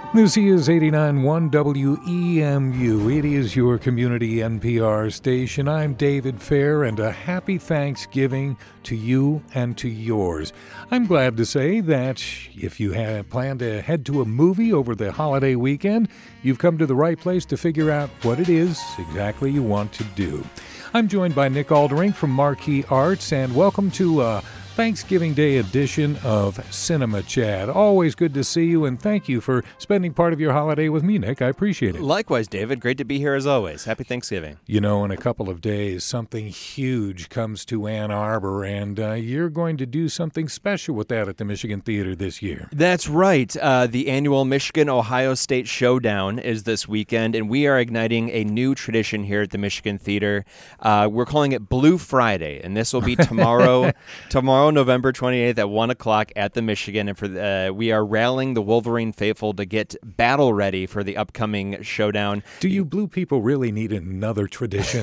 This is 89.1 WEMU. It is your community NPR station. I'm David Fair, and a happy Thanksgiving to you and to yours. I'm glad to say that if you have planned to head to a movie over the holiday weekend, you've come to the right place to figure out what it is exactly you want to do. I'm joined by Nick Aldering from Marquee Arts, and welcome to Thanksgiving Day edition of Cinema Chat. Always good to see you, and thank you for spending part of your holiday with me, Nick. I appreciate it. Likewise, David. Great to be here as always. Happy Thanksgiving. You know, in a couple of days, something huge comes to Ann Arbor, and you're going to do something special with that at the Michigan Theater this year. That's right. The annual Michigan-Ohio State Showdown is this weekend, and we are igniting a new tradition here at the Michigan Theater. We're calling it Blue Friday, and this will be tomorrow, November 28th at 1 o'clock at the Michigan. And we are rallying the Wolverine faithful to get battle ready for the upcoming showdown. Do you blue people really need another tradition?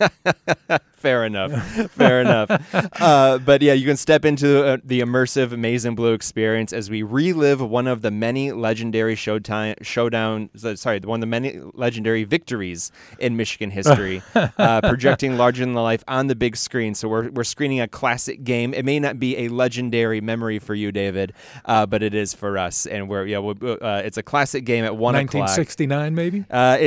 Fair enough. But yeah, you can step into the immersive Amazing Blue experience as we relive one of the many legendary one of the many legendary victories in Michigan history, projecting larger than life on the big screen. So we're screening a classic game. It may not be a legendary memory for you, David, but it is for us. And it's a classic game at 1 o'clock. 1969, maybe.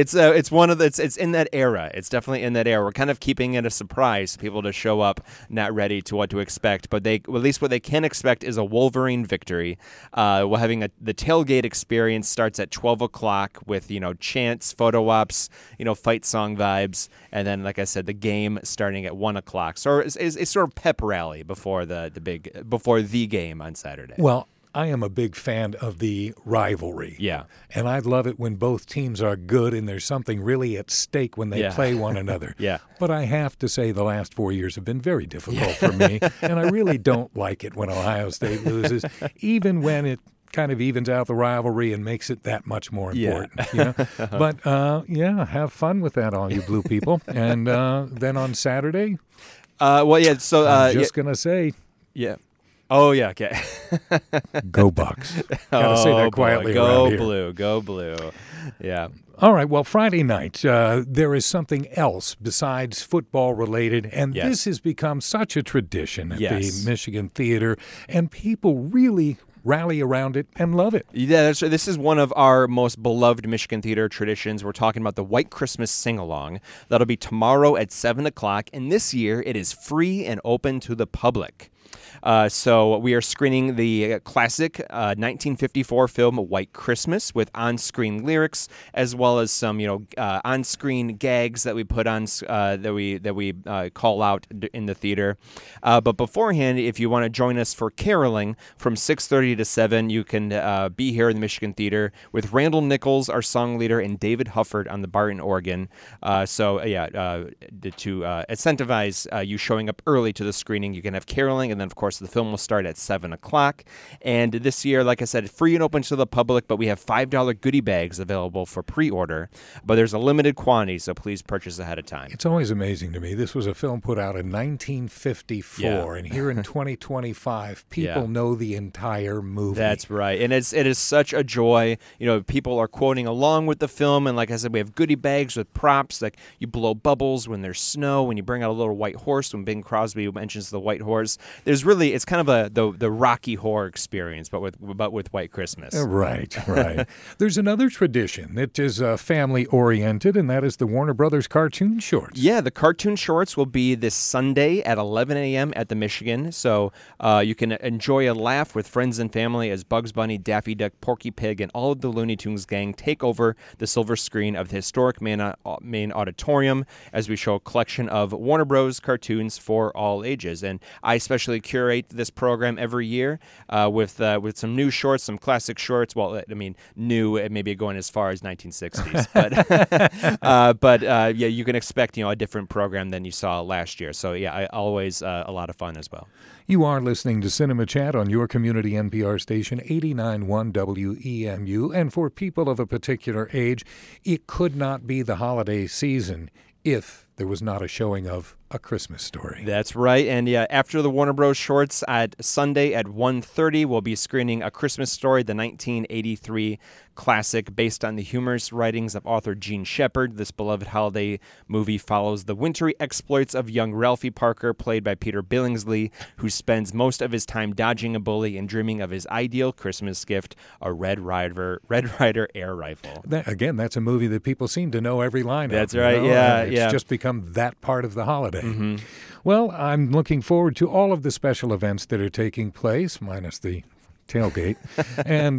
It's in that era. It's definitely in that era. We're kind of keeping it a surprise. People to show up not ready to what to expect, but at least what they can expect is a Wolverine victory. We're having the tailgate experience starts at 12 o'clock with chants, photo ops, fight song vibes, and then like I said, the game starting at 1 o'clock. So it's sort of pep rally before the game on Saturday. Well, I am a big fan of the rivalry. Yeah. And I love it when both teams are good and there's something really at stake when they play one another. Yeah. But I have to say the last 4 years have been very difficult for me, and I really don't like it when Ohio State loses, even when it kind of evens out the rivalry and makes it that much more important. But, have fun with that, all you blue people. And then on Saturday, I'm just going to say. Yeah. Oh, yeah, okay. Go Bucks. Gotta say that quietly around here. Go blue. Yeah. All right, well, Friday night, there is something else besides football-related, and this has become such a tradition at the Michigan Theater, and people really rally around it and love it. Yeah, this is one of our most beloved Michigan Theater traditions. We're talking about the White Christmas Sing-Along. That'll be tomorrow at 7 o'clock, and this year it is free and open to the public. So we are screening the classic 1954 film White Christmas with on-screen lyrics, as well as some on-screen gags that we put on that we call out in the theater. But beforehand, if you want to join us for caroling from 6:30 to 7, you can be here in the Michigan Theater with Randall Nichols, our song leader, and David Hufford on the Barton organ. To incentivize you showing up early to the screening, you can have caroling, and then of course the film will start at 7 o'clock. And this year, like I said, free and open to the public, but we have $5 goodie bags available for pre-order. But there's a limited quantity, so please purchase ahead of time. It's always amazing to me. This was a film put out in 1954, and here in 2025, people know the entire movie. That's right. And it is such a joy. People are quoting along with the film, and like I said, we have goodie bags with props, like you blow bubbles when there's snow, when you bring out a little white horse, when Bing Crosby mentions the white horse. It's kind of the Rocky Horror experience, but with White Christmas. Right. There's another tradition that is family-oriented, and that is the Warner Brothers cartoon shorts. Yeah, the cartoon shorts will be this Sunday at 11 a.m. at the Michigan, so you can enjoy a laugh with friends and family as Bugs Bunny, Daffy Duck, Porky Pig, and all of the Looney Tunes gang take over the silver screen of the historic main auditorium as we show a collection of Warner Bros. Cartoons for all ages. And I especially curate this program every year with some new shorts, some classic shorts. Well, I mean, new, maybe going as far as 1960s, but you can expect a different program than you saw last year. So always a lot of fun as well. You are listening to Cinema Chat on your community NPR station 89.1 WEMU, and for people of a particular age, it could not be the holiday season if there was not a showing of A Christmas Story. That's right. And yeah, after the Warner Bros. Shorts at Sunday at 1:30, we'll be screening A Christmas Story, the 1983 classic based on the humorous writings of author Gene Shepard. This beloved holiday movie follows the wintry exploits of young Ralphie Parker, played by Peter Billingsley, who spends most of his time dodging a bully and dreaming of his ideal Christmas gift, a Red Ryder air rifle. Again, that's a movie that people seem to know every line of. That's right, yeah. It's just become that part of the holiday. Mm-hmm. Well, I'm looking forward to all of the special events that are taking place, minus the tailgate. And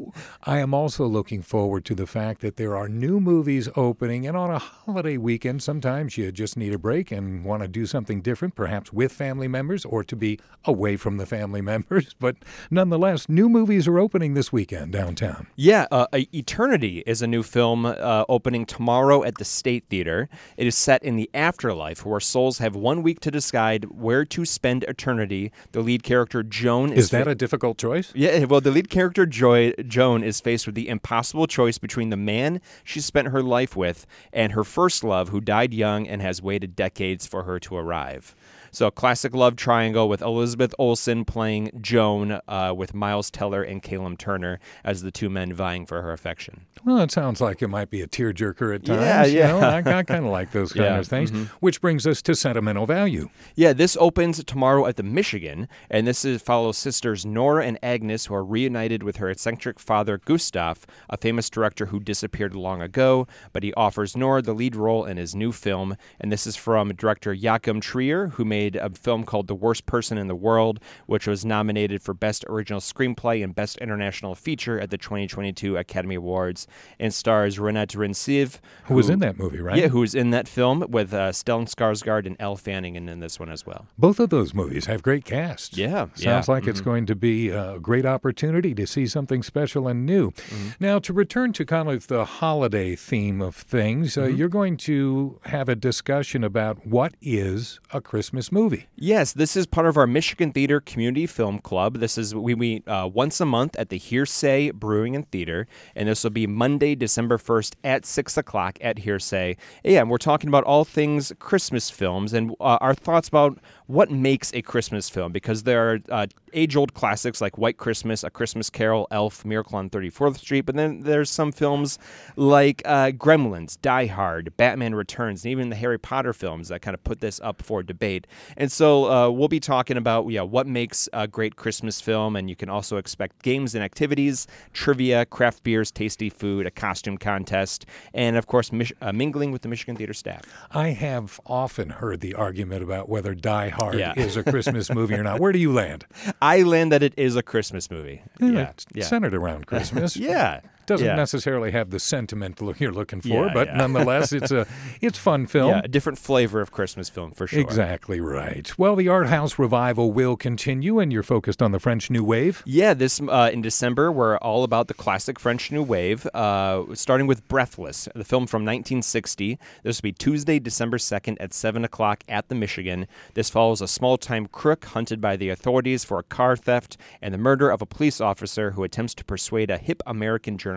I am also looking forward to the fact that there are new movies opening. And on a holiday weekend, sometimes you just need a break and want to do something different, perhaps with family members or to be away from the family members. But nonetheless, new movies are opening this weekend downtown. Yeah, Eternity is a new film opening tomorrow at the State Theater. It is set in the afterlife where souls have 1 week to decide where to spend eternity. The lead character, Joan, is that a difficult choice? Yeah, well, the lead character, Joan, is faced with the impossible choice between the man she spent her life with and her first love, who died young and has waited decades for her to arrive. So a classic love triangle with Elizabeth Olsen playing Joan, with Miles Teller and Callum Turner as the two men vying for her affection. Well, it sounds like it might be a tearjerker at times. Yeah. You know, I kind of like those kind of things. Mm-hmm. Which brings us to sentimental value. Yeah, this opens tomorrow at the Michigan, and this follows sisters Nora and Agnes, who are reunited with her eccentric father, Gustav, a famous director who disappeared long ago, but he offers Nora the lead role in his new film. And this is from director Joachim Trier, who made a film called The Worst Person in the World, which was nominated for Best Original Screenplay and Best International Feature at the 2022 Academy Awards, and stars Renat Rensiv, who was in that movie, right? Yeah, who was in that film with Stellan Skarsgård and Elle Fanning in this one as well. Both of those movies have great casts. Yeah. Sounds like it's going to be a great opportunity to see something special and new. Mm-hmm. Now, to return to kind of the holiday theme of things, you're going to have a discussion about what is a Christmas movie. Yes, this is part of our Michigan Theater Community Film Club. This is we meet once a month at the Hearsay Brewing and Theater, and this will be Monday, December 1st at 6 o'clock at Hearsay. Yeah, and we're talking about all things Christmas films and our thoughts about what makes a Christmas film, because there are age-old classics like White Christmas, A Christmas Carol, Elf, Miracle on 34th Street, but then there's some films like Gremlins, Die Hard, Batman Returns, and even the Harry Potter films that kind of put this up for debate. And so we'll be talking about what makes a great Christmas film, and you can also expect games and activities, trivia, craft beers, tasty food, a costume contest, and of course mingling with the Michigan Theater staff. I have often heard the argument about whether Die Hard is a Christmas movie or not. Where do you land? I land that it is a Christmas movie. It's centered around Christmas. Yeah. Doesn't necessarily have the sentiment you're looking for, but nonetheless, it's fun film. Yeah, a different flavor of Christmas film for sure. Exactly right. Well, the Art House revival will continue, and you're focused on the French New Wave. Yeah, this in December, we're all about the classic French New Wave, starting with Breathless, the film from 1960. This will be Tuesday, December 2nd at 7 o'clock at the Michigan. This follows a small-time crook hunted by the authorities for a car theft and the murder of a police officer who attempts to persuade a hip American journalist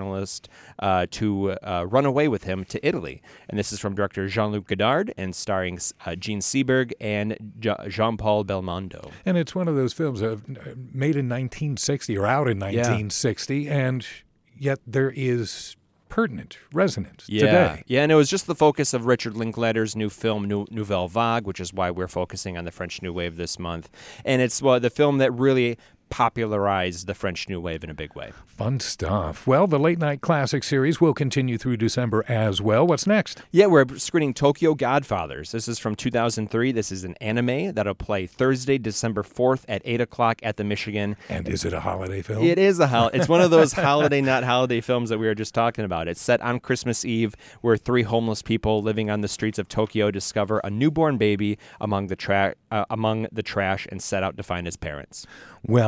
to run away with him to Italy. And this is from director Jean-Luc Godard and starring Gene Seberg and Jean-Paul Belmondo. And it's one of those films made in 1960 or out in 1960, and yet there is pertinent resonance today. Yeah, and it was just the focus of Richard Linklater's new film, Nouvelle Vague, which is why we're focusing on the French New Wave this month. And it's the film that really popularized the French New Wave in a big way. Fun stuff. Well, the Late Night Classic series will continue through December as well. What's next? Yeah, we're screening Tokyo Godfathers. This is from 2003. This is an anime that'll play Thursday, December 4th at 8 o'clock at the Michigan. And is it a holiday film? It is it's one of those holiday, not holiday films that we were just talking about. It's set on Christmas Eve, where three homeless people living on the streets of Tokyo discover a newborn baby among the trash and set out to find his parents. Well,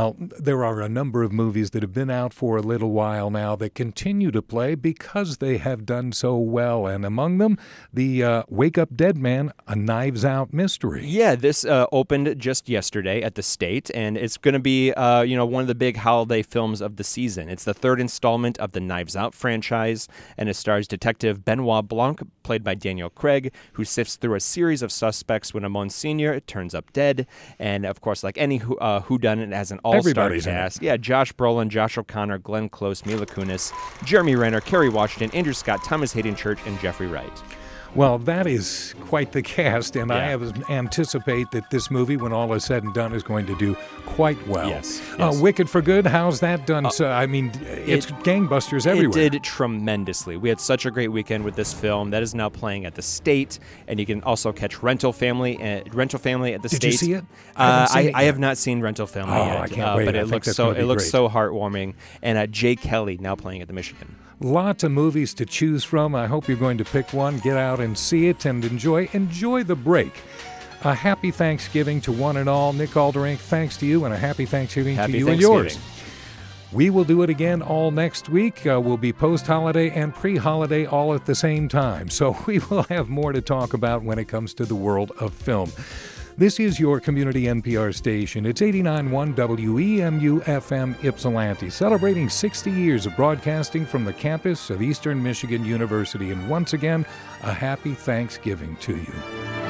Well, there are a number of movies that have been out for a little while now that continue to play because they have done so well, and among them, the Wake Up Dead Man, A Knives Out Mystery. Yeah, this opened just yesterday at the State, and it's going to be, one of the big holiday films of the season. It's the third installment of the Knives Out franchise, and it stars Detective Benoit Blanc, played by Daniel Craig, who sifts through a series of suspects when a Monsignor turns up dead. And, of course, like any whodunit, it has an all-star cast. Yeah, Josh Brolin, Josh O'Connor, Glenn Close, Mila Kunis, Jeremy Renner, Kerry Washington, Andrew Scott, Thomas Hayden Church, and Jeffrey Wright. Well, that is quite the cast, and I anticipate that this movie, when all is said and done, is going to do quite well. Yes. Wicked for Good, how's that done? It's gangbusters everywhere. It did tremendously. We had such a great weekend with this film. That is now playing at the State, and you can also catch Rental Family at the State. Did you see it? I have not seen Rental Family yet. I can't wait. But it looks so heartwarming. And Jay Kelly now playing at the Michigan. Lots of movies to choose from. I hope you're going to pick one, get out and see it, and enjoy the break. A happy Thanksgiving to one and all. Nick Alderink, thanks to you, and a happy Thanksgiving to you and yours. We will do it again all next week. We'll be post-holiday and pre-holiday all at the same time. So we will have more to talk about when it comes to the world of film. This is your community NPR station. It's 89.1 WEMU FM Ypsilanti, celebrating 60 years of broadcasting from the campus of Eastern Michigan University. And once again, a happy Thanksgiving to you.